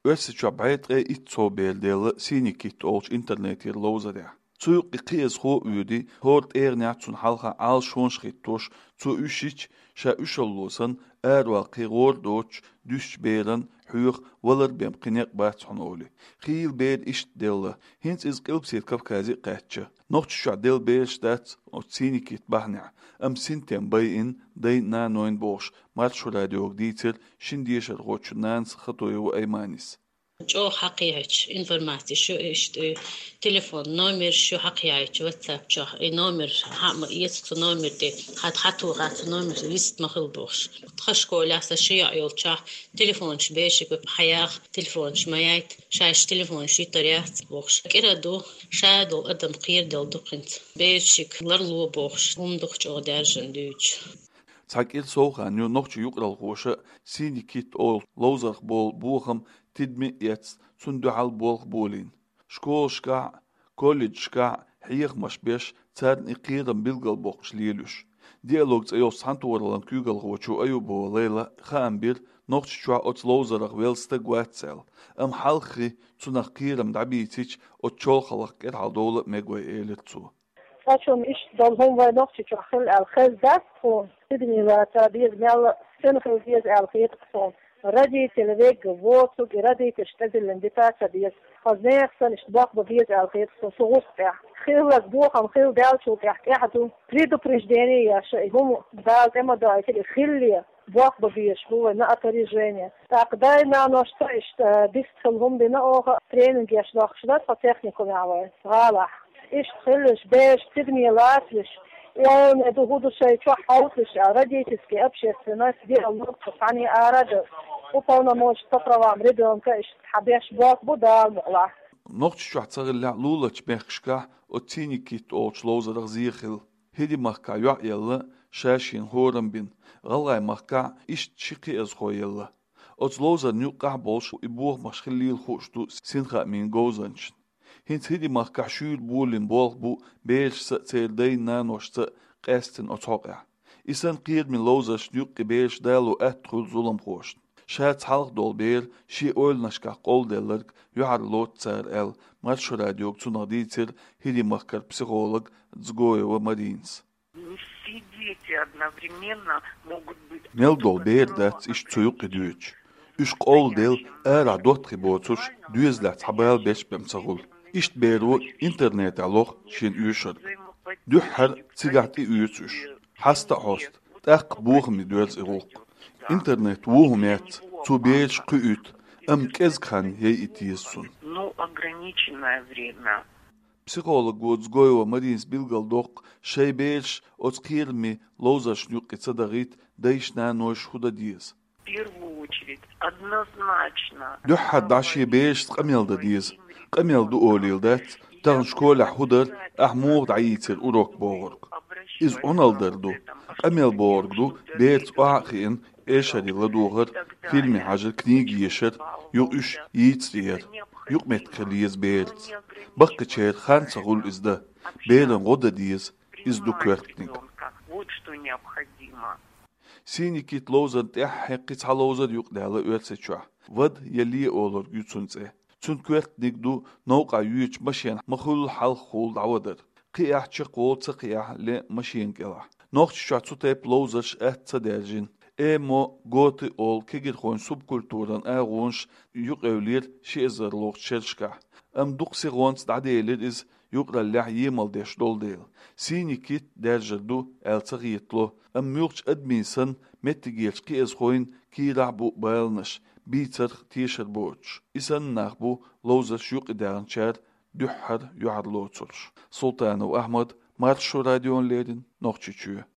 Össicha baytre itso beldele sinikit olch internet hier lozada. Zu qiyas ho üdi hort nat halha al schon schrittosh zu üschich sha üschlosen waqi gor doch düş beren hür waler bem qineq bat sonoli. Khil bed ist delle hins is qilbsit kafkazi qatcha. Noch scha del bestat o sinikit bahna. Am sintem bei in dei na neun bosch. Mal scho radio dieter shindischer rochnan khatoy aymanis. جو حقيقة إنفورماتي شو إيش تليفون نومر شو حقيقة واتساب شو نومر يسكت نومر دي حتى غات نومر ليست مخل بوش تخش كولا سشيع يلشح تليفون شبيشك بحياة تليفون شمايت شاش تليفون شي طريات بوش كده دو شادو قدم قير دل دقنت بيشك لرلو بوش هم دقش أو درجن دوج Sag socha nu noch zu jukral rosche sinikit ol lozach bol bucham tidmi jetzt zum dual bol bolin Schkolska collegeka hier mach besh tsad iqidam bilgal boqslilush dialog ayo santorlan kugal rochu ayo bolela khambir noch zu ot lozach welste gwatsel am halchi zu nach kiram dabitich ot cholkhalach ger haldole megwe eletzu Saçım iş dalhom var nok çıkıyor al-khaz das fon tidni la tabiz mel sen khaziyaz al-khayt fon radي تلفيك فوتو radي تشتغل الاندفاع ديس خزناخ سن اشتباق بفيز al-khayt صوص تاع خير لك خير دال شو تحكيحتو تريدو بريجداني يا شيء هم دال اما داي كده خليه بوق بفيش هو نأتري جاني تقدرنا نشتاش ديستخلهم بنا أو تريننج يشلخ شدات فتكنيكو معوي غالح إيش تخلش باش تبني لاتلش وين هدو شيء شو حاولش أردي تسكي أبشر الناس دي النقطة عني أراد وطونا موش تطروا عمردهم كإيش حبيش بوق بدال مقلع Noch zu tzarilla lulach bechska o tinikit o chlozerach zichel. Hedi machka ja yella shashin horam bin. Gallai machka ist chiki ez khoyella. O clozer nu qahbolsh ibuh mashkhilil khushtu sincha min gozanch. Hins hedi machka shul bulin bol bu besh tselday nanoshta qasten o toqa. Isan qid min lozer shnuq besh dalu atkhul zulam khosht. شات حلق دول بير شي أول نشكا قول دلرك يوحر لوت تسار ال ماتش راديوك تو نغديتر هيدي مخكر بسيخولوج تزغوي ومدينس ميل دول بير دات إش تسويق دوش إش قول ديل أرا دوت خبوتوش دوزلات حبال بيش بمسغول إش بيرو إنترنت علوخ شين يوشر دوحر تسيقاتي يوتوش حاستا حوست تاق بوخ مدوز إغوق Internet wuhmet zu beech qüt kezkan hey itiyesun. Ну, ограниченное время. Psikolog godzgoyo madins bilgal doq shay beech otskirmi loza shnyuk tsadagit daishna nosh hudadies. В первую очередь, однозначно. Duha dashi beech qamyalda dies. Qamyaldu olildat tan shkola hudar ahmud ayitir urok bogorg. Iz onaldardu qamyal borgdu beech aqin إيشري لدوغر فيلمي حاجة كنيجي يشر يوش يتسير يوق متخليز بيرت بقى تشير خان سغول إزدا بيرن غدا ديز إزدو كوارتنيك سيني كيت لوزر تحقي تحلوزر يوق دالا ويرسيتشوح ود يلي أولر يوتسنسي تون كوارتنيك دو نوقع يوش مشين مخول حال خول دعودر قياح تشقول تقياح لمشين كلا نوخش شاتسو تيب لوزرش تدرجين Emo goti ol kegir khoin subkulturan agunsh yuq evlir shezer loq chelshka am duqsi gons dadelir is yuqra lahyimal desh doldel sinikit derjadu el tsagitlo am yuqch adminsan metigels ki ez khoin ki rabu balnash bitzer tisher boch isan nakhbu loza shuq idaranchar duhar yuadlo tsulsh sultanu ahmad marshu radion ledin noqchichu